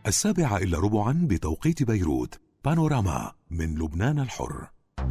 7:15 بتوقيت بيروت. بانوراما من لبنان الحر.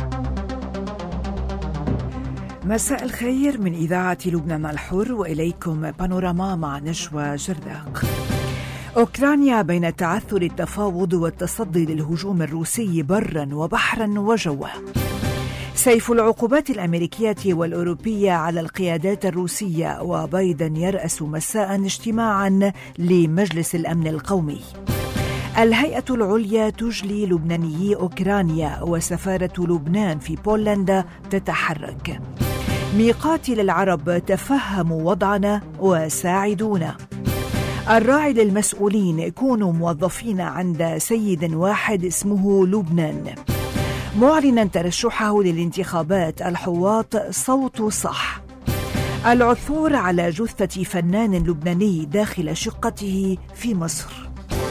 مساء الخير من إذاعة لبنان الحر، وإليكم بانوراما مع نشوى جرداق. أوكرانيا بين تعثر التفاوض والتصدي للهجوم الروسي برا وبحرا وجوا. سيف العقوبات الأمريكية والأوروبية على القيادات الروسية، وبايدن يرأس مساء اجتماعا لمجلس الأمن القومي. الهيئة العليا تجلي لبنانيي أوكرانيا، وسفارة لبنان في بولندا تتحرك. ميقاتي للعرب تفهموا وضعنا وساعدونا. الراعي للمسؤولين كونوا موظفين عند سيد واحد اسمه لبنان. معلنا ترشحه للانتخابات الحواط صوت صح. العثور على جثة فنان لبناني داخل شقته في مصر.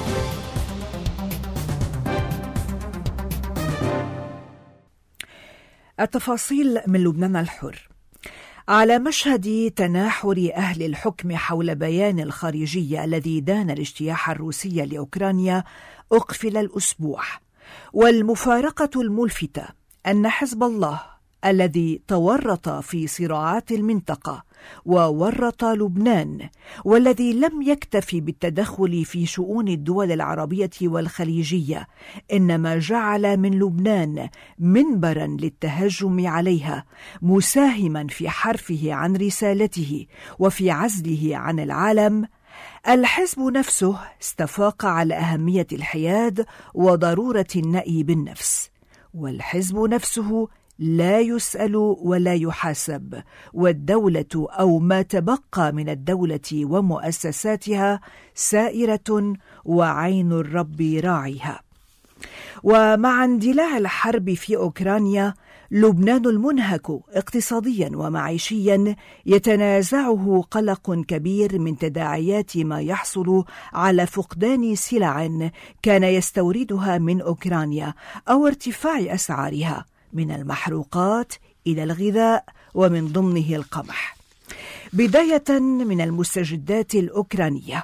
التفاصيل من لبنان الحر. على مشهد تناحر أهل الحكم حول بيان الخارجية الذي دان الاجتياح الروسي لأوكرانيا أقفل الأسبوع، والمفارقة الملفتة أن حزب الله الذي تورط في صراعات المنطقة وورط لبنان، والذي لم يكتف بالتدخل في شؤون الدول العربية والخليجية، إنما جعل من لبنان منبرا للتهجم عليها، مساهما في حرفه عن رسالته وفي عزله عن العالم. الحزب نفسه استفاق على أهمية الحياد وضرورة النأي بالنفس، والحزب نفسه لا يسأل ولا يحاسب، والدولة أو ما تبقى من الدولة ومؤسساتها سائرة وعين الرب راعيها. ومع اندلاع الحرب في أوكرانيا، لبنان المنهك اقتصاديا ومعيشيا يتنازعه قلق كبير من تداعيات ما يحصل على فقدان سلع كان يستوردها من أوكرانيا أو ارتفاع أسعارها، من المحروقات إلى الغذاء ومن ضمنه القمح. بداية من المستجدات الأوكرانية.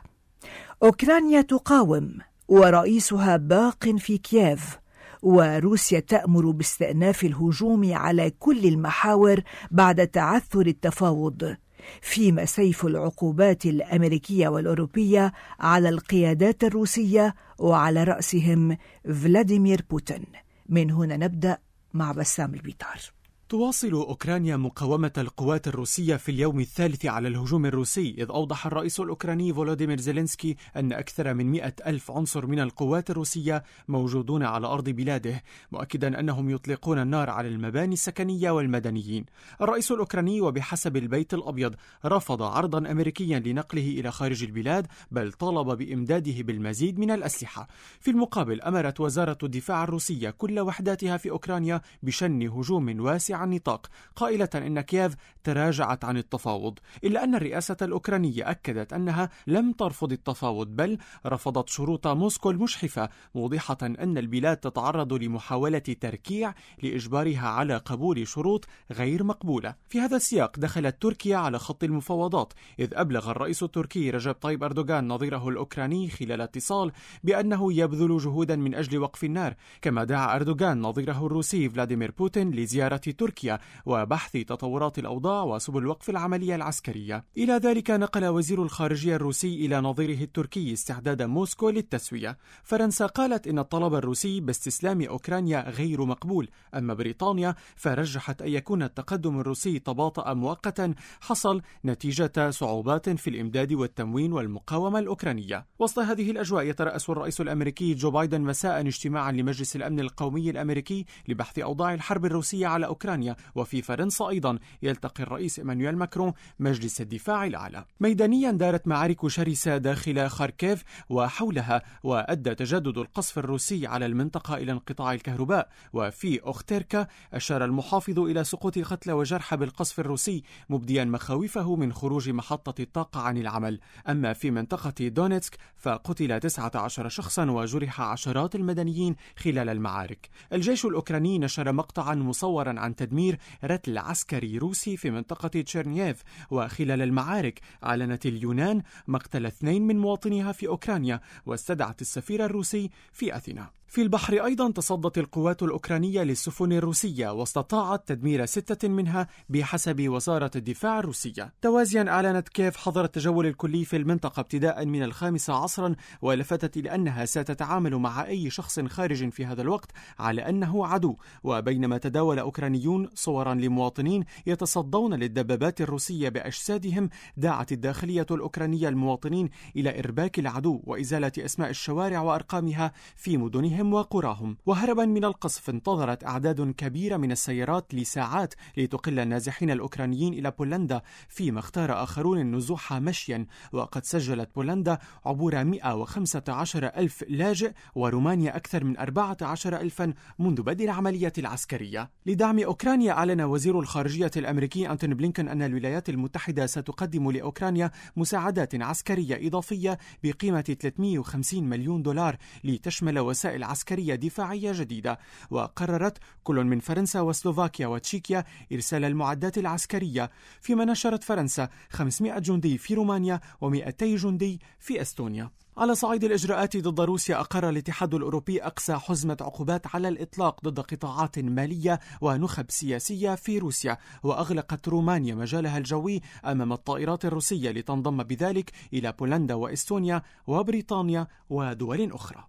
أوكرانيا تقاوم ورئيسها باق في كييف، وروسيا تأمر باستئناف الهجوم على كل المحاور بعد تعثر التفاوض، فيما سيف العقوبات الأمريكية والأوروبية على القيادات الروسية وعلى رأسهم فلاديمير بوتين. من هنا نبدأ مع بسام البيطار. تواصل أوكرانيا مقاومة القوات الروسية في اليوم الثالث على الهجوم الروسي، إذ أوضح الرئيس الأوكراني فولوديمير زيلينسكي أن أكثر من 100,000 عنصر من القوات الروسية موجودون على أرض بلاده، مؤكدا أنهم يطلقون النار على المباني السكنية والمدنيين. الرئيس الأوكراني وبحسب البيت الأبيض رفض عرضا أمريكيا لنقله إلى خارج البلاد، بل طالب بإمداده بالمزيد من الأسلحة. في المقابل أمرت وزارة الدفاع الروسية كل وحداتها في أوكرانيا بشن هجوم واسع النطاق، قائلة إن كييف تراجعت عن التفاوض، إلا أن الرئاسة الأوكرانية أكدت أنها لم ترفض التفاوض، بل رفضت شروط موسكو المجحفة، موضحة أن البلاد تتعرض لمحاولة تركيع لإجبارها على قبول شروط غير مقبولة. في هذا السياق دخلت تركيا على خط المفاوضات، إذ أبلغ الرئيس التركي رجب طيب أردوغان نظيره الأوكراني خلال اتصال بأنه يبذل جهودا من أجل وقف النار، كما دعا أردوغان نظيره الروسي فلاديمير بوتين لزيارة تركيا وبحث تطورات الأوضاع وسبل وقف العملية العسكرية. إلى ذلك نقل وزير الخارجية الروسي إلى نظيره التركي استعداد موسكو للتسوية. فرنسا قالت إن الطلب الروسي باستسلام أوكرانيا غير مقبول، أما بريطانيا فرجحت أن يكون التقدم الروسي تباطأ مؤقتا حصل نتيجة صعوبات في الإمداد والتموين والمقاومة الأوكرانية. وسط هذه الأجواء يترأس الرئيس الأمريكي جو بايدن مساء اجتماعا لمجلس الأمن القومي الأمريكي لبحث أوضاع الحرب الروسية على أوكرانيا. وفي فرنسا أيضا يلتقي الرئيس إيمانويل ماكرون مجلس الدفاع الأعلى. ميدانيا دارت معارك شرسة داخل خاركيف وحولها، وأدى تجدد القصف الروسي على المنطقة إلى انقطاع الكهرباء. وفي أوختيركا أشار المحافظ إلى سقوط قتلى وجرحى بالقصف الروسي، مبديا مخاوفه من خروج محطة الطاقة عن العمل. أما في منطقة دونيتسك فقتل 19 شخصا وجرح عشرات المدنيين خلال المعارك. الجيش الأوكراني نشر مقطعا مصورا عن تدمير رتل عسكري روسي في منطقة تشيرنييف. وخلال المعارك أعلنت اليونان مقتل 2 من مواطنيها في أوكرانيا، واستدعت السفير الروسي في أثينا. في البحر أيضا تصدت القوات الأوكرانية للسفن الروسية واستطاعت تدمير 6 منها بحسب وزارة الدفاع الروسية. توازيا أعلنت كييف حظر التجول الكلي في المنطقة ابتداء من 5 عصرا، ولفتت إلى أنها ستتعامل مع أي شخص خارج في هذا الوقت على أنه عدو. وبينما تداول أوكرانيون صورا لمواطنين يتصدون للدبابات الروسية بأجسادهم، دعت الداخلية الأوكرانية المواطنين إلى إرباك العدو وإزالة أسماء الشوارع وأرقامها في مدنهم وقراهم. وهربا من القصف انتظرت أعداد كبيرة من السيارات لساعات لتقل النازحين الأوكرانيين إلى بولندا، فيما اختار آخرون النزوح مشيا. وقد سجلت بولندا عبور 115,000 لاجئ، ورومانيا أكثر من 14,000 منذ بدء العملية العسكرية. لدعم أوكرانيا أعلن وزير الخارجية الأمريكي أنتوني بلينكن أن الولايات المتحدة ستقدم لأوكرانيا مساعدات عسكرية إضافية بقيمة 350 مليون دولار لتشمل وسائل عسكرية دفاعية جديدة. وقررت كل من فرنسا وسلوفاكيا وتشيكيا إرسال المعدات العسكرية، فيما نشرت فرنسا 500 جندي في رومانيا و200 جندي في أستونيا. على صعيد الإجراءات ضد روسيا، أقر الاتحاد الأوروبي أقصى حزمة عقوبات على الإطلاق ضد قطاعات مالية ونخب سياسية في روسيا، وأغلقت رومانيا مجالها الجوي أمام الطائرات الروسية لتنضم بذلك إلى بولندا وإستونيا وبريطانيا ودول أخرى.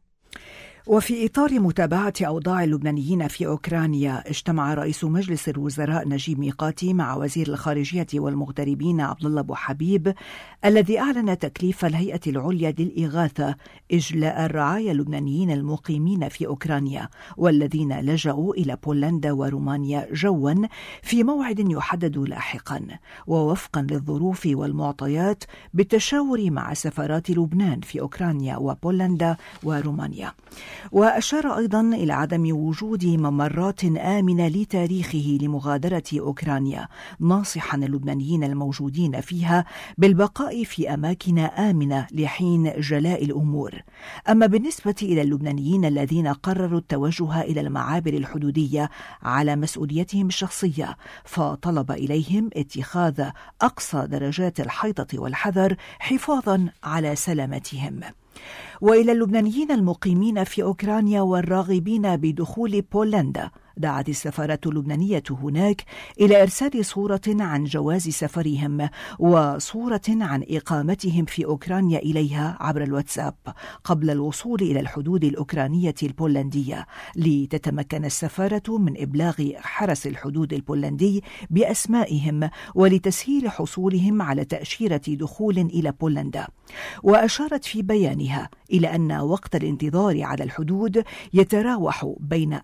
وفي إطار متابعة أوضاع اللبنانيين في أوكرانيا، اجتمع رئيس مجلس الوزراء نجيب ميقاتي مع وزير الخارجية والمغتربين عبد الله أبو حبيب، الذي أعلن تكليف الهيئة العليا للإغاثة إجلاء الرعايا اللبنانيين المقيمين في أوكرانيا والذين لجأوا إلى بولندا ورومانيا جوا في موعد يحدد لاحقا، ووفقا للظروف والمعطيات بالتشاور مع سفارات لبنان في أوكرانيا وبولندا ورومانيا. وأشار أيضا إلى عدم وجود ممرات آمنة لتاريخه لمغادرة أوكرانيا، ناصحا اللبنانيين الموجودين فيها بالبقاء في أماكن آمنة لحين جلاء الأمور. أما بالنسبة إلى اللبنانيين الذين قرروا التوجه إلى المعابر الحدودية على مسؤوليتهم الشخصية، فطلب إليهم اتخاذ أقصى درجات الحيطة والحذر حفاظا على سلامتهم. وإلى اللبنانيين المقيمين في أوكرانيا والراغبين بدخول بولندا، دعت السفارة اللبنانية هناك إلى إرسال صورة عن جواز سفرهم وصورة عن إقامتهم في أوكرانيا إليها عبر الواتساب قبل الوصول إلى الحدود الأوكرانية البولندية، لتتمكن السفارة من إبلاغ حرس الحدود البولندي بأسمائهم ولتسهيل حصولهم على تأشيرة دخول إلى بولندا. وأشارت في بيانها إلى أن وقت الانتظار على الحدود يتراوح بين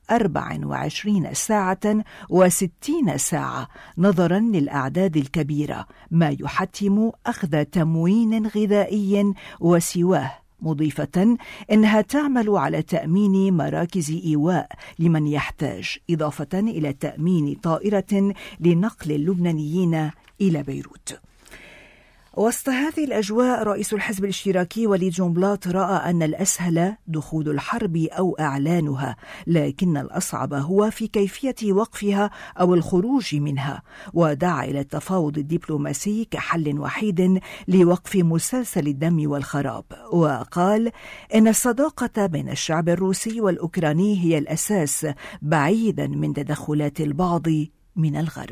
24 ساعة و60 ساعة نظرا للأعداد الكبيرة، ما يحتم أخذ تموين غذائي وسواه، مضيفة إنها تعمل على تأمين مراكز إيواء لمن يحتاج، إضافة إلى تأمين طائرة لنقل اللبنانيين إلى بيروت. وسط هذه الأجواء، رئيس الحزب الاشتراكي وليد جنبلاط رأى أن الأسهل دخول الحرب أو إعلانها، لكن الأصعب هو في كيفية وقفها أو الخروج منها، ودعا إلى التفاوض الدبلوماسي كحل وحيد لوقف مسلسل الدم والخراب. وقال إن الصداقة بين الشعب الروسي والأوكراني هي الأساس، بعيدا من تدخلات البعض من الغرب.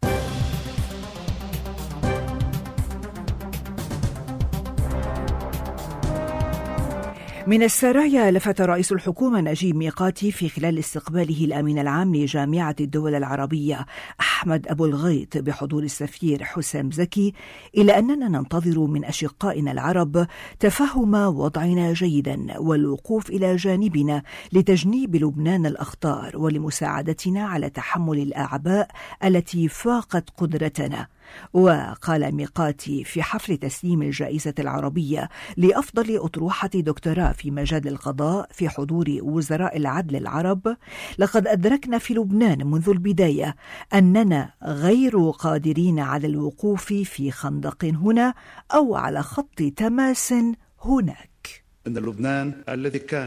من السرايا، لفت رئيس الحكومة نجيب ميقاتي في خلال استقباله الأمين العام لجامعة الدول العربية أحمد أبو الغيط بحضور السفير حسام زكي إلى أننا ننتظر من أشقائنا العرب تفهم وضعنا جيدا والوقوف إلى جانبنا لتجنيب لبنان الأخطار ولمساعدتنا على تحمل الأعباء التي فاقت قدرتنا. وقال ميقاتي في حفل تسليم الجائزة العربية لأفضل أطروحة دكتوراه في مجال القضاء في حضور وزراء العدل العرب: لقد أدركنا في لبنان منذ البداية أننا غير قادرين على الوقوف في خندق هنا أو على خط تماس هناك. إن لبنان الذي كان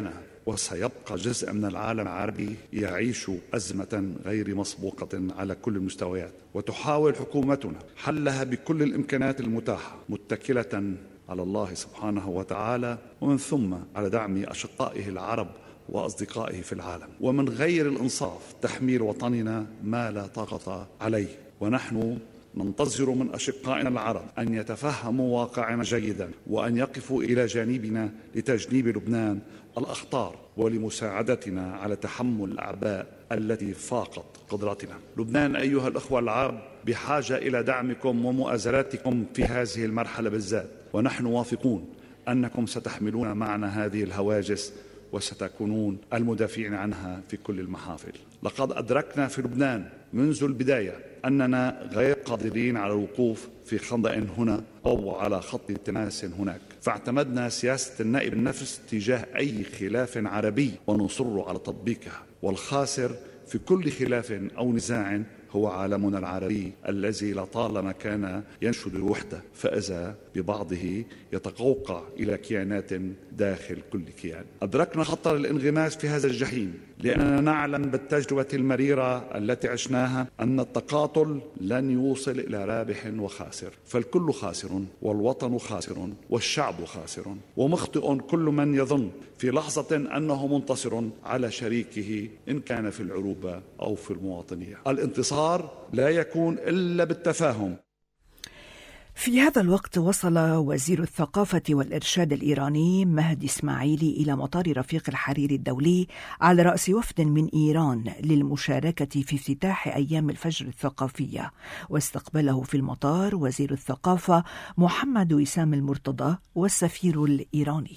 وسيبقى جزء من العالم العربي يعيش أزمة غير مسبوقة على كل المستويات، وتحاول حكومتنا حلها بكل الإمكانات المتاحة متكلة على الله سبحانه وتعالى، ومن ثم على دعم أشقائه العرب وأصدقائه في العالم. ومن غير الإنصاف تحميل وطننا ما لا طاقة عليه، ونحن ننتظر من أشقائنا العرب أن يتفهموا واقعنا جيدا، وأن يقفوا إلى جانبنا لتجنيب لبنان الأخطار ولمساعدتنا على تحمل الأعباء التي فاقت قدرتنا. لبنان أيها الأخوة العرب بحاجة إلى دعمكم ومؤازراتكم في هذه المرحلة بالذات، ونحن واثقون أنكم ستحملون معنا هذه الهواجس وستكونون المدافعين عنها في كل المحافل. لقد أدركنا في لبنان منذ البداية أننا غير قادرين على الوقوف في خندق هنا أو على خط التماس هناك، فاعتمدنا سياسة النائب النفس تجاه أي خلاف عربي ونصر على تطبيقها، والخاسر في كل خلاف أو نزاع هو عالمنا العربي الذي لطالما كان ينشد الوحدة، فإذا ببعضه يتقوقع إلى كيانات داخل كل كيان. أدركنا خطر الانغماس في هذا الجحيم، لأننا نعلم بالتجربة المريرة التي عشناها أن التقاتل لن يوصل إلى رابح وخاسر، فالكل خاسر والوطن خاسر والشعب خاسر، ومخطئ كل من يظن في لحظة أنه منتصر على شريكه إن كان في العروبة أو في المواطنية. الانتصار لا يكون إلا بالتفاهم. في هذا الوقت وصل وزير الثقافة والإرشاد الإيراني مهدي إسماعيلي إلى مطار رفيق الحريري الدولي على رأس وفد من إيران للمشاركة في افتتاح أيام الفجر الثقافية، واستقبله في المطار وزير الثقافة محمد وسام المرتضى والسفير الإيراني.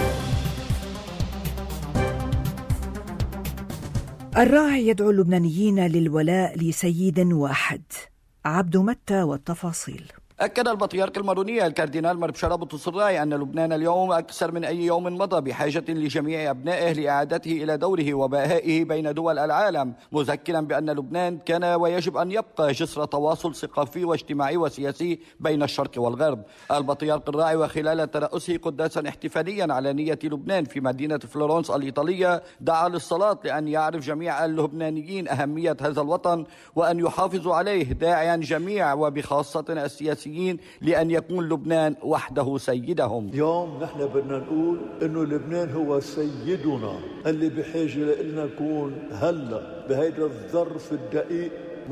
الراعي يدعو اللبنانيين للولاء لسيد واحد. عبد متى والتفاصيل. أكد البطريرك الماروني الكاردينال مربشرة بطرس الراعي أن لبنان اليوم أكثر من أي يوم مضى بحاجة لجميع أبنائه لإعادته إلى دوره وبهائه بين دول العالم، مذكرا بأن لبنان كان ويجب أن يبقى جسر تواصل ثقافي واجتماعي وسياسي بين الشرق والغرب. البطريرك الراعي وخلال ترأسه قداسا احتفاليا على نية لبنان في مدينة فلورنس الإيطالية دعا للصلاة لأن يعرف جميع اللبنانيين أهمية هذا الوطن وأن يحافظوا عليه، داعيا جميع وبخاصة السياسيين لأن يكون لبنان وحده سيدهم. اليوم نحن بدنا نقول إنه لبنان هو سيدنا اللي بحاجة لنا نكون هلا بهيدا الظرف الدقيق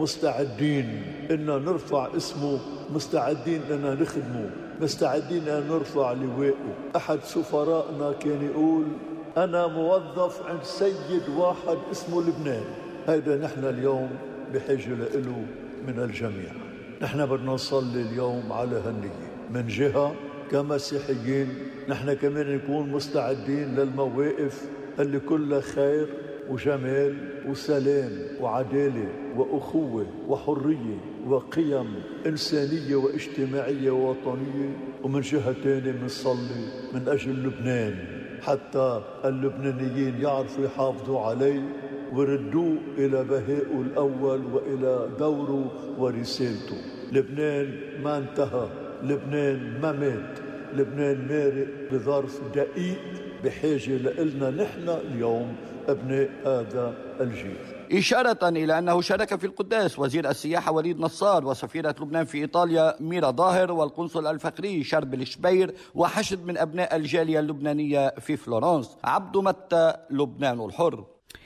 مستعدين إن نرفع اسمه، مستعدين إن نخدمه، مستعدين إن نرفع لواءه. أحد سفرائنا كان يقول أنا موظف عند سيد واحد اسمه لبنان. هيدا نحن اليوم بحاجة له من الجميع. نحن بدنا نصلي اليوم على هالنية من جهة كمسيحيين، نحن كمان نكون مستعدين للمواقف اللي كلها خير وجمال وسلام وعدالة وأخوة وحرية وقيم إنسانية واجتماعية ووطنية. ومن جهة تانية بنصلي من أجل لبنان حتى اللبنانيين يعرفوا يحافظوا عليه وردوه إلى بهائه الأول وإلى دوره ورسالته. لبنان ما انتهى، لبنان ما مات، لبنان مارق بظرف دقيق بحاجة لنا نحن اليوم أبناء هذا الجيل. إشارة إلى أنه شارك في القداس وزير السياحة وليد نصار وسفيرة لبنان في إيطاليا ميرا ظاهر والقنصل الفخري شرب الشبير وحشد من أبناء الجالية اللبنانية في فلورنس. عبد متى، لبنان الحر.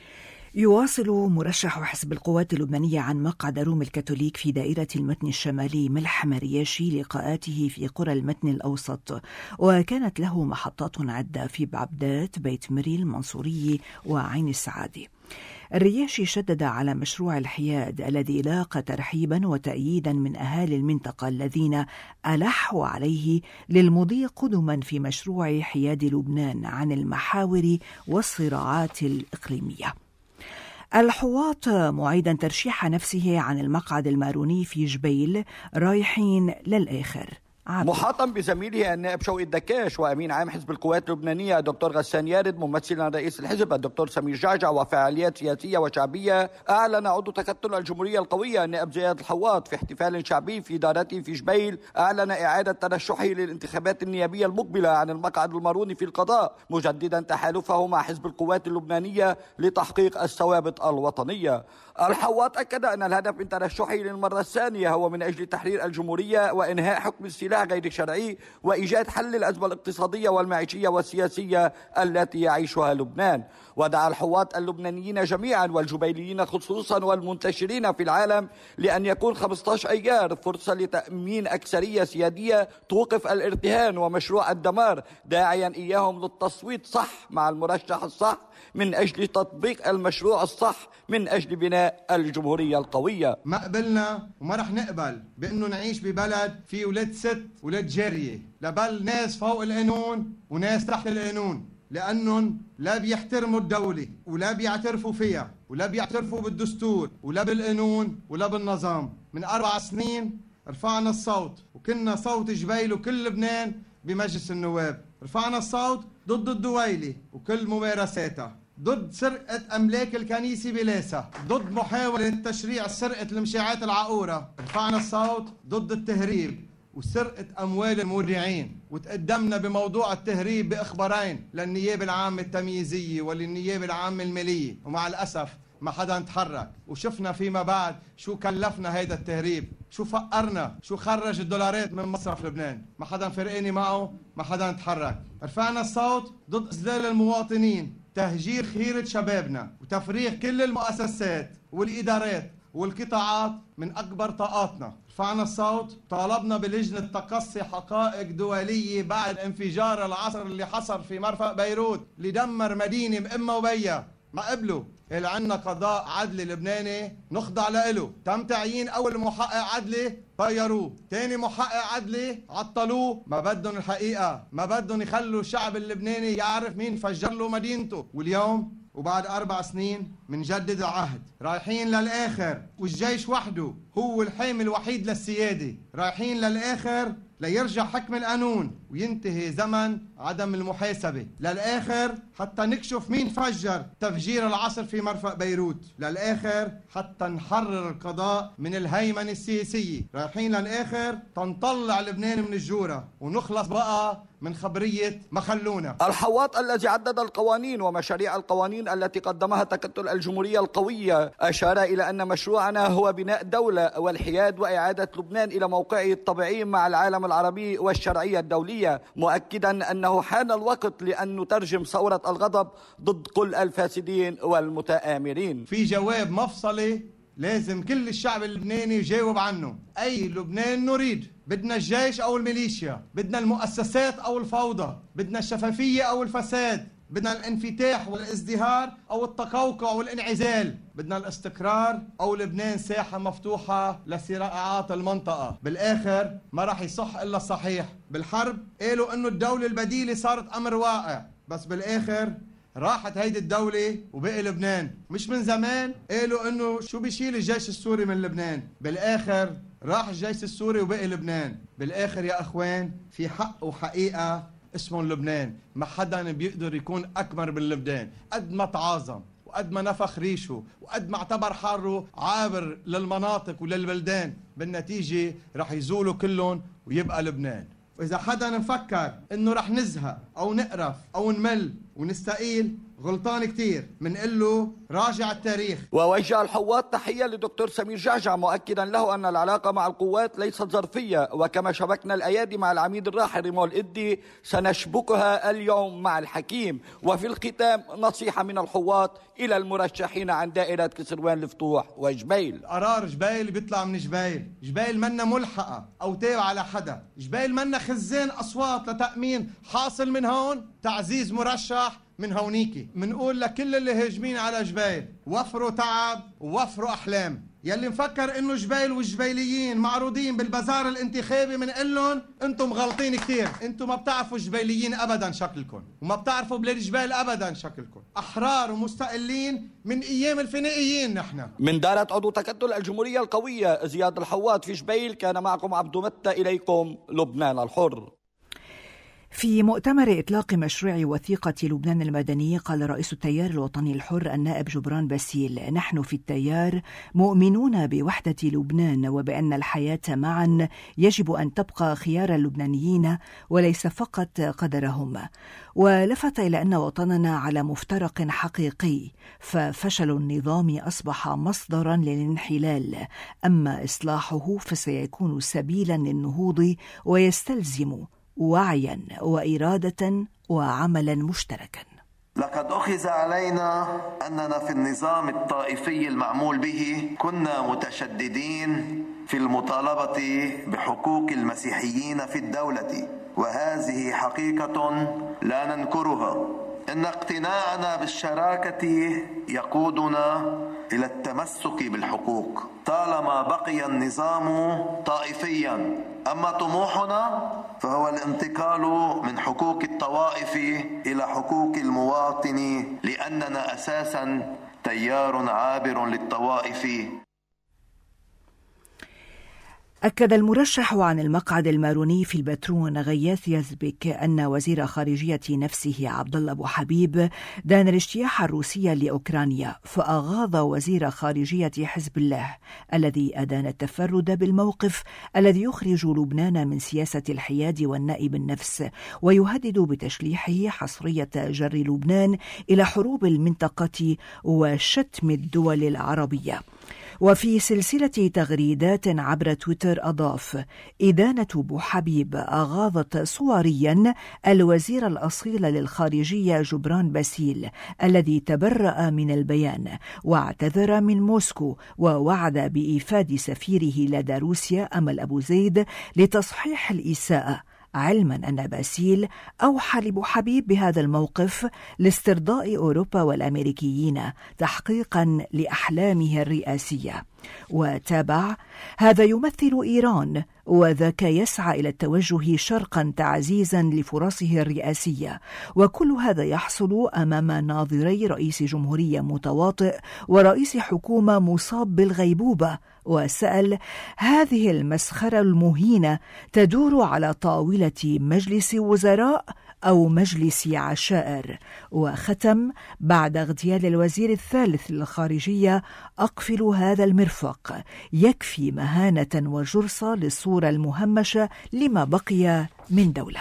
يواصل مرشح حزب القوات اللبنانية عن مقعد روم الكاثوليك في دائرة المتن الشمالي ملحم رياشي لقاءاته في قرى المتن الأوسط، وكانت له محطات عدة في بعبدات، بيت مري، المنصورية وعين السعادة. الرياشي شدد على مشروع الحياد الذي لاقى ترحيبا وتأييدا من أهالي المنطقة الذين ألحوا عليه للمضي قدما في مشروع حياد لبنان عن المحاور والصراعات الإقليمية. الحواط معيدا ترشيح نفسه عن المقعد الماروني في جبيل رايحين للآخر. محاطا بزميله النائب شوقي الدكاش وأمين عام حزب القوات اللبنانية الدكتور غسان يارد ممثلا رئيس الحزب الدكتور سمير جعجع وفعاليات سياسية وشعبية، أعلن عضو تكتل الجمهورية القوية النائب زياد الحواط في احتفال شعبي في دارته في جبيل، أعلن إعادة ترشحه للانتخابات النيابية المقبلة عن المقعد الماروني في القضاء، مجددا تحالفه مع حزب القوات اللبنانية لتحقيق الثوابت الوطنية. الحواط أكد أن الهدف من ترشحه للمرة الثانية هو من أجل تحرير الجمهورية وإنهاء حكم السلاح غير الشرعي وإيجاد حل الأزمة الاقتصادية والمعيشية والسياسية التي يعيشها لبنان. ودعا الحواط اللبنانيين جميعا والجبيليين خصوصا والمنتشرين في العالم لأن يكون 15 أيار فرصة لتأمين أكثرية سيادية توقف الارتهان ومشروع الدمار، داعيا إياهم للتصويت صح مع المرشح الصح من أجل تطبيق المشروع الصح من أجل بناء الجمهورية القوية. ما قبلنا وما رح نقبل بأنه نعيش ببلد في ولاد ست ولاد جارية، لبل ناس فوق القانون وناس تحت القانون، لأنهم لا بيحترموا الدولة ولا بيعترفوا فيها ولا بيعترفوا بالدستور ولا بالقانون ولا بالنظام. من 4 سنين رفعنا الصوت وكنا صوت جبيل وكل لبنان بمجلس النواب، رفعنا الصوت ضد الدويلة وكل ممارساتها، ضد سرقة أملاك الكنيسة بلاسة، ضد محاولة تشريع سرقة المشاعات العقورة، رفعنا الصوت ضد التهريب وسرقة أموال المودعين، وتقدمنا بموضوع التهريب بإخبارين للنيابة العامة التمييزية وللنيابة العامة المالية، ومع الأسف ما حدا تحرك. وشفنا فيما بعد شو كلفنا هيدا التهريب، شو فقرنا، شو خرج الدولارات من مصرف لبنان، ما حدا فرقاني معه، ما حدا تحرك. رفعنا الصوت ضد إذلال المواطنين، تهجير خيرة شبابنا وتفريغ كل المؤسسات والإدارات والقطاعات من أكبر طاقاتنا. رفعنا الصوت، طالبنا بلجنة تقصي حقائق دولية بعد انفجار العصر اللي حصل في مرفأ بيروت اللي دمر مدينة بأمة وبيا. ما قبلوا، اللي عنا قضاء عدلي لبناني نخضع له. تم تعيين أول محقق عدلي طيروه، تاني محقق عدلي عطلوه. ما بدهم الحقيقة، ما بدهم يخلوا الشعب اللبناني يعرف مين فجر له مدينته. واليوم وبعد 4 سنين منجدد العهد، رايحين للآخر والجيش وحده هو الحامي الوحيد للسيادة، رايحين للآخر ليرجع حكم القانون وينتهي زمن عدم المحاسبة، للآخر حتى نكشف مين فجر تفجير العصر في مرفأ بيروت، للآخر حتى نحرر القضاء من الهيمنة السياسية، رايحين للآخر تنطلع لبنان من الجورة ونخلص بقى من خبرية مخلونا. الحواط الذي عدد القوانين ومشاريع القوانين التي قدمها تكتل الجمهورية القوية أشار إلى أن مشروعنا هو بناء دولة والحياد وإعادة لبنان إلى موقعه الطبيعي مع العالم العربي والشرعية الدولية، مؤكدا أنه حان الوقت لأن نترجم ثورة الغضب ضد كل الفاسدين والمتآمرين. في جواب مفصلي لازم كل الشعب اللبناني يجاوب عنه. أي لبنان نريد؟ بدنا الجيش أو الميليشيا؟ بدنا المؤسسات أو الفوضى؟ بدنا الشفافية أو الفساد؟ بدنا الانفتاح والازدهار أو التقوقع والانعزال؟ بدنا الاستقرار أو لبنان ساحة مفتوحة لصراعات المنطقة؟ بالآخر ما راح يصح إلا الصحيح. بالحرب قالوا إنه الدولة البديلة صارت أمر واقع، بس بالآخر راحت هيدي الدولة وبقي لبنان. مش من زمان قالوا إنه شو بيشيل الجيش السوري من لبنان، بالآخر راح الجيش السوري وبقي لبنان. بالآخر يا أخوان في حق وحقيقة اسمهم لبنان، ما حدا بيقدر يكون أكبر من لبنان. قد ما تعاظم وقد ما نفخ ريشه وقد ما اعتبر حاله عابر للمناطق وللبلدان، بالنتيجة رح يزولوا كلهم ويبقى لبنان. وإذا حدا نفكر إنه رح نزهق أو نقرف أو نمل ونستقيل غلطان كتير. منقول له راجع التاريخ. ووجه الحواط تحية لدكتور سمير جعجع مؤكدا له أن العلاقة مع القوات ليست ظرفية، وكما شبكنا الأيادي مع العميد الراحل ريمول إدي سنشبكها اليوم مع الحكيم. وفي الختام نصيحة من الحواط إلى المرشحين عن دائرة كسروان الفتوح وجبيل. قرار جبيل بيطلع من جبيل، جبيل منا ملحقة أو تابعة لحدا، جبيل منا خزان أصوات لتأمين حاصل من هون تعزيز مرشح من هونيكي. منقول لكل اللي هاجمين على جبيل وفروا تعب ووفروا أحلام. يلي مفكر انه جبيل والجبيليين معروضين بالبازار الانتخابي منقول لهم انتم غلطين كتير، انتم ما بتعرفوا جبيليين ابدا شكلكم، وما بتعرفوا بلاد جبال ابدا شكلكم، احرار ومستقلين من ايام الفينيقيين. نحن من دارة عضو تكتل الجمهورية القوية زياد الحواد في جبيل، كان معكم عبد متى، إليكم لبنان الحر. في مؤتمر إطلاق مشروع وثيقة لبنان المدني، قال رئيس التيار الوطني الحر النائب جبران باسيل: نحن في التيار مؤمنون بوحدة لبنان وبأن الحياة معا يجب أن تبقى خيار اللبنانيين وليس فقط قدرهم. ولفت إلى أن وطننا على مفترق حقيقي، ففشل النظام أصبح مصدرا للانحلال، أما إصلاحه فسيكون سبيلا للنهوض ويستلزم وعيا وإرادة وعملا مشتركا. لقد أخذ علينا أننا في النظام الطائفي المعمول به كنا متشددين في المطالبة بحقوق المسيحيين في الدولة، وهذه حقيقة لا ننكرها. إن اقتناعنا بالشراكة يقودنا إلى التمسك بالحقوق طالما بقي النظام طائفيا، أما طموحنا فهو الانتقال من حقوق الطوائف إلى حقوق المواطن، لأننا أساسا تيار عابر للطوائف. أكد المرشح عن المقعد الماروني في البترون غياث يزبك أن وزير خارجية نفسه عبد الله أبو حبيب دان الاجتياح الروسي لأوكرانيا، فأغاض وزير خارجية حزب الله الذي أدان التفرد بالموقف الذي يخرج لبنان من سياسة الحياد والنائب النفس، ويهدد بتشليحه حصرية جر لبنان إلى حروب المنطقة وشتم الدول العربية. وفي سلسلة تغريدات عبر تويتر أضاف: إدانة أبو حبيب أغاضت صوريا الوزير الأصيل للخارجية جبران باسيل الذي تبرأ من البيان واعتذر من موسكو، ووعد بإيفاد سفيره لدى روسيا أمل أبو زيد لتصحيح الإساءة، علما أن باسيل أوحى لأبو حبيب بهذا الموقف لاسترضاء أوروبا والأمريكيين تحقيقا لأحلامه الرئاسية. وتابع: هذا يمثل إيران، وذاك يسعى إلى التوجه شرقا تعزيزا لفرصه الرئاسية، وكل هذا يحصل أمام ناظري رئيس جمهورية متواطئ ورئيس حكومة مصاب بالغيبوبة. وسأل: هذه المسخرة المهينة تدور على طاولة مجلس وزراء أو مجلس عشائر؟ وختم بعد اغتيال الوزير الثالث للخارجية: أقفل هذا المرفق، يكفي مهانة وجرصة للصورة المهمشة لما بقي من دولة.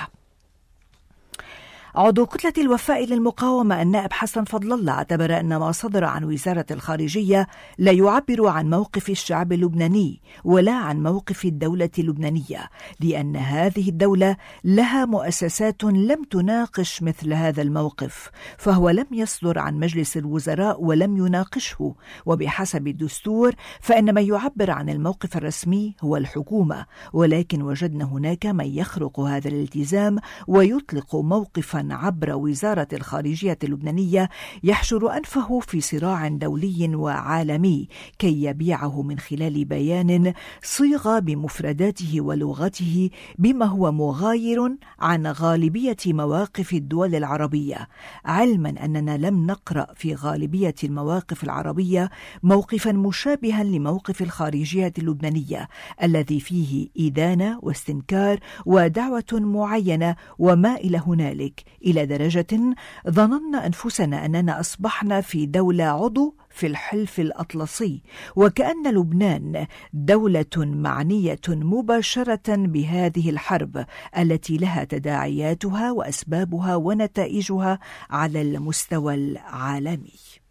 عضو كتلة الوفاء للمقاومة النائب حسن فضل الله اعتبر أن ما صدر عن وزارة الخارجية لا يعبر عن موقف الشعب اللبناني ولا عن موقف الدولة اللبنانية، لأن هذه الدولة لها مؤسسات لم تناقش مثل هذا الموقف، فهو لم يصدر عن مجلس الوزراء ولم يناقشه، وبحسب الدستور فإن من يعبر عن الموقف الرسمي هو الحكومة، ولكن وجدنا هناك من يخرق هذا الالتزام ويطلق موقفا عبر وزارة الخارجية اللبنانية يحشر أنفه في صراع دولي وعالمي كي يبيعه من خلال بيان صيغ بمفرداته ولغته بما هو مغاير عن غالبية مواقف الدول العربية، علما أننا لم نقرأ في غالبية المواقف العربية موقفا مشابها لموقف الخارجية اللبنانية الذي فيه إدانة واستنكار ودعوة معينة وما إلى هنالك، إلى درجة ظننا أنفسنا أننا أصبحنا في دولة عضو في الحلف الأطلسي، وكأن لبنان دولة معنية مباشرة بهذه الحرب التي لها تداعياتها وأسبابها ونتائجها على المستوى العالمي.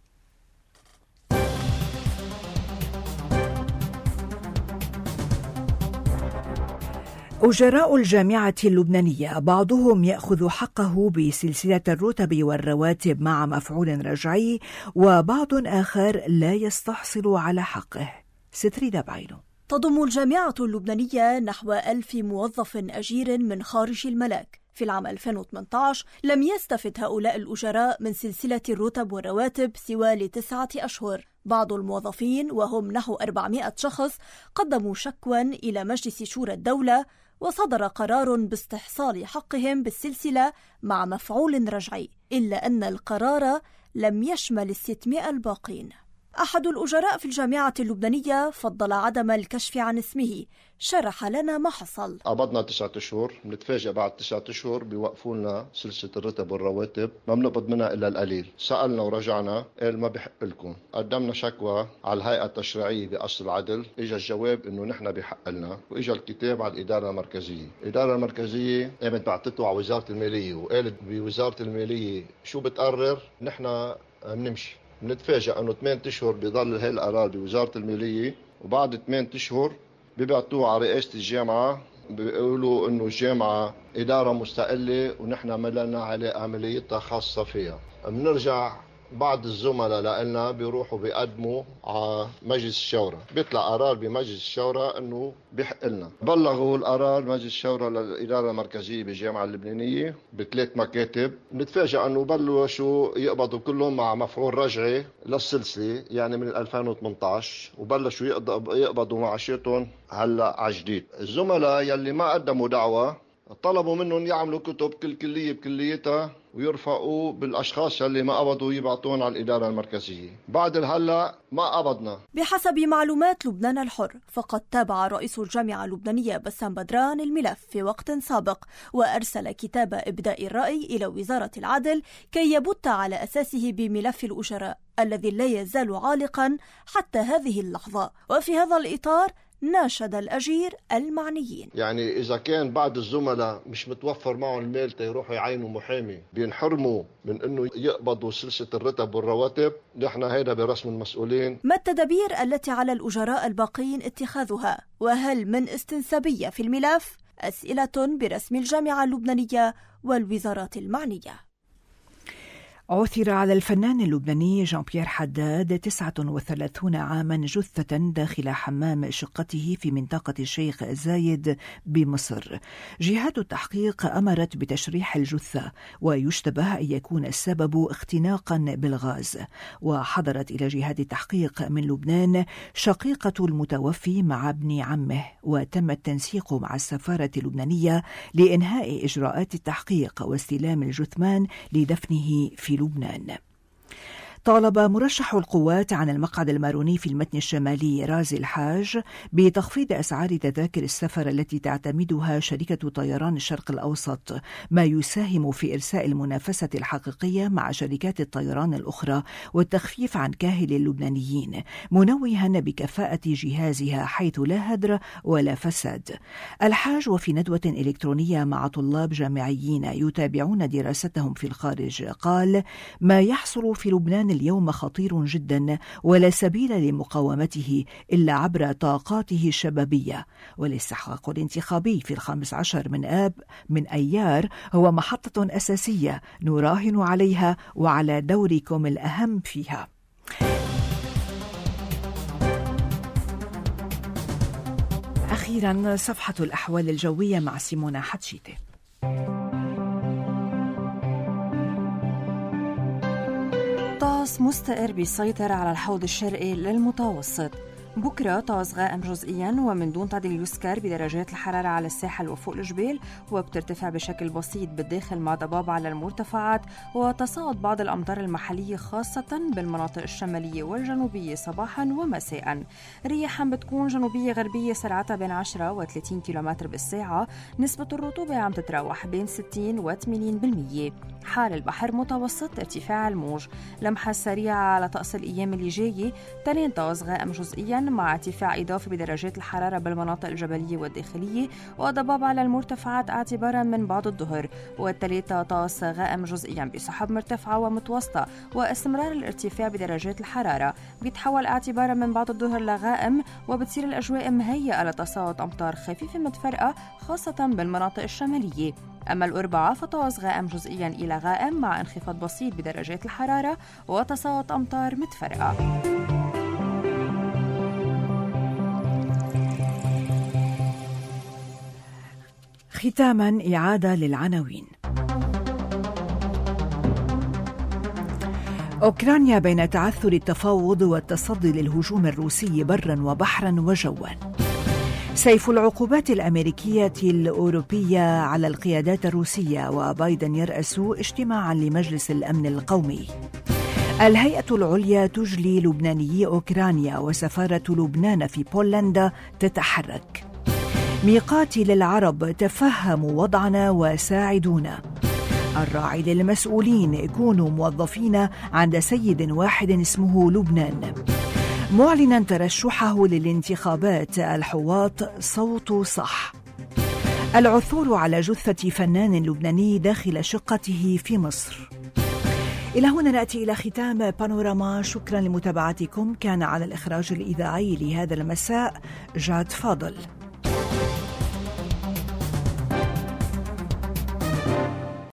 أجراء الجامعة اللبنانية بعضهم يأخذ حقه بسلسلة الرتب والرواتب مع مفعول رجعي، وبعض آخر لا يستحصل على حقه. ستريدا بعينه. تضم الجامعة اللبنانية نحو 1000 موظف أجير من خارج الملاك. في العام 2018 لم يستفد هؤلاء الأجراء من سلسلة الرتب والرواتب سوى ل9 أشهر، بعض الموظفين وهم نحو 400 شخص قدموا شكوى إلى مجلس شورى الدولة، وصدر قرار باستحصال حقهم بالسلسلة مع مفعول رجعي، إلا أن القرار لم يشمل 600 الباقين. أحد الأجراء في الجامعة اللبنانية فضل عدم الكشف عن اسمه، شرح لنا ما حصل. قبضنا 9 أشهر، بنتفاجئ بعد 9 أشهر بيوقفوا لنا سلسلة الرتب والرواتب، ما بنقبض منها إلا القليل. سألنا ورجعنا، قال ما بحق لكم. قدمنا شكوى على الهيئة التشريعية بقصر العدل، إجا الجواب إنه نحن بحق لنا، وإجا الكتاب على الإدارة المركزية. الإدارة المركزية قامت بعتته على وزارة المالية، وقالت بوزارة المالية شو بتقرر، نحن بنمشي. بنتفاجئ انه 8 اشهر بيضل هاي القرار بوزارة المالية، وبعد 8 اشهر بيبعتوه على رئاسة الجامعة، بيقولوا انه الجامعة إدارة مستقلة ونحن ما لنا علاقة عمليتها خاصة فيها. بنرجع بعض الزملاء لنا بيروحوا بيقدموا على مجلس الشورى، بيطلع قرار بمجلس الشورى انه بيحق لنا. بلغوا القرار مجلس الشورى للإدارة المركزية بالجامعة اللبنانية ب3 مكاتب. نتفاجئ انه بلشوا يقبضوا كلهم مع مفعول رجعي للسلسلة، يعني من 2018، وبلشوا يقبضوا معاشاتهم هلا على جديد. الزملاء يلي ما قدموا دعوة طلبوا منهم يعملوا كتب كل كلية بكليتها ويرفقوا بالأشخاص اللي ما قبضوا يبعطون على الإدارة المركزية. بعد الهلأ ما قبضنا. بحسب معلومات لبنان الحر، فقد تابع رئيس الجامعة اللبنانية بسام بدران الملف في وقت سابق، وأرسل كتاب إبداء الرأي إلى وزارة العدل كي يبت على أساسه بملف الأجراء الذي لا يزال عالقا حتى هذه اللحظة. وفي هذا الإطار ناشد الأجير المعنيين. يعني إذا كان بعض الزملاء مش متوفر معهم المال تيروحوا يعينوا محامي، بينحرموا من أنه يقبضوا سلسلة الرتب والرواتب، نحن هيدا برسم المسؤولين. ما التدابير التي على الأجراء الباقين اتخاذها؟ وهل من استنسابية في الملف؟ أسئلة برسم الجامعة اللبنانية والوزارات المعنية. عثر على الفنان اللبناني جان بيير حداد 39 عاما جثة داخل حمام شقته في منطقة الشيخ زايد بمصر. جهات التحقيق أمرت بتشريح الجثة، ويشتبه أن يكون السبب اختناقا بالغاز. وحضرت إلى جهات التحقيق من لبنان شقيقة المتوفي مع ابن عمه، وتم التنسيق مع السفارة اللبنانية لإنهاء إجراءات التحقيق واستلام الجثمان لدفنه في لبنان. طالب مرشح القوات عن المقعد الماروني في المتن الشمالي رازي الحاج بتخفيض أسعار تذاكر السفر التي تعتمدها شركة طيران الشرق الأوسط، ما يساهم في إرساء المنافسة الحقيقية مع شركات الطيران الأخرى والتخفيف عن كاهل اللبنانيين، منوها بكفاءة جهازها حيث لا هدر ولا فساد. الحاج وفي ندوة إلكترونية مع طلاب جامعيين يتابعون دراستهم في الخارج قال: ما يحصل في لبنان اليوم خطير جدا، ولا سبيل لمقاومته إلا عبر طاقاته الشبابية. والاستحقاق الانتخابي في 15 من آب من أيار هو محطة أساسية نراهن عليها وعلى دوركم الأهم فيها. أخيرا صفحة الأحوال الجوية مع سيمونا حتشيتة. طقس مستقر بيسيطر على الحوض الشرقي للمتوسط. بكرة طقس غائم جزئيا ومن دون تعديل يسكر بدرجات الحرارة على الساحل وفوق الجبال، وبترتفع بشكل بسيط بالداخل مع ضباب على المرتفعات، وتصاعد بعض الأمطار المحلية خاصة بالمناطق الشمالية والجنوبية صباحا ومساء. رياح بتكون جنوبية غربية سرعتها بين 10 و 30 كيلومتر بالساعة. نسبة الرطوبة عم تتراوح بين 60 و 80%. حال البحر متوسط ارتفاع الموج. لمحة سريعة على طقس الأيام اللي جاية. تنين طقس غائم جزئيا مع ارتفاع إضافي بدرجات الحرارة بالمناطق الجبلية والداخلية، وضباب على المرتفعات اعتبارا من بعد الظهر. والثلاثة طقس غائم جزئيا بسحب مرتفعة ومتوسطة واستمرار الارتفاع بدرجات الحرارة. بيتحول اعتبارا من بعد الظهر لغائم، وبتصير الأجواء مهيئة لتساقط أمطار خفيفة متفرقة خاصة بالمناطق الشمالية. أما الأربعاء فطقس غائم جزئيا إلى غائم مع انخفاض بسيط بدرجات الحرارة وتساقط أمطار متفرقة. ختاما إعادة للعناوين. أوكرانيا بين تعثر التفاوض والتصدي للهجوم الروسي برا وبحرا وجوا. سيف العقوبات الأمريكية الأوروبية على القيادات الروسية، وبايدن يرأس اجتماعا لمجلس الأمن القومي. الهيئة العليا تجلي لبنانيي أوكرانيا، وسفارة لبنان في بولندا تتحرك. ميقاتي للعرب، تفهموا وضعنا وساعدونا. الراعي للمسؤولين، كونوا موظفين عند سيد واحد اسمه لبنان. معلنا ترشحه للانتخابات الحواط صوت صح. العثور على جثة فنان لبناني داخل شقته في مصر. إلى هنا نأتي إلى ختام بانوراما. شكرا لمتابعتكم. كان على الإخراج الإذاعي لهذا المساء جاد فاضل.